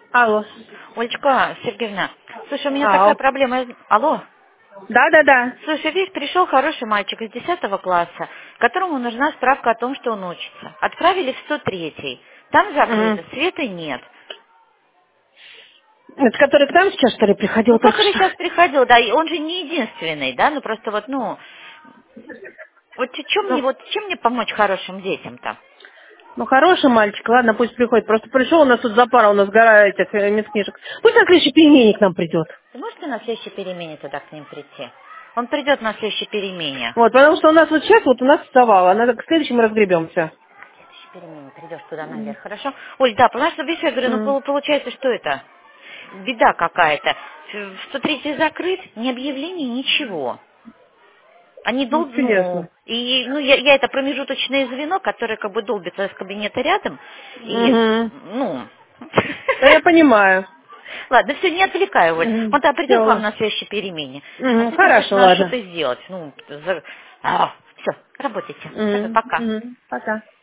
Алло. Олечка Сергеевна, слушай, у меня такая Ау. проблема. Алло. Да. Слушай, видишь, пришел хороший мальчик из 10 класса, которому нужна справка о том, что он учится. Отправили в 103-й. Там закрыто, Мгм. света нет. Это который к нам сейчас, что ли, приходил Ну, только который что? сейчас приходил, да, и он же не единственный, да, ну просто вот, вот Ну, чем мне помочь хорошим детям-то? ну, хороший мальчик, ладно, пусть приходит. Просто пришел, у нас тут запара, у нас гора этих медкнижек. Пусть на следующий пельмени к нам придет. Ты можешь на следующей перемене тогда к ним прийти? Он придет на следующей перемене. Вот, потому что у нас вот сейчас, вот у нас вставало, надо к следующему разгребемся. Следующей перемене придешь туда наверх, хорошо? Оль, да, понимаешь, что видишь, я говорю, получается, что это? Беда какая-то. В 103 закрыт, ни объявлений, ничего. Они Ну, чудесно. я это промежуточное звено, которое как бы долбится из кабинета рядом, и, Угу. ну... Да я понимаю. Ладно, все, не отвлекаю, Оль. Он тогда придет к вам Все. на следующей перемене. А с этим Хорошо, точно надо ладно. что-то сделать. Все, работайте. Все, пока. Пока.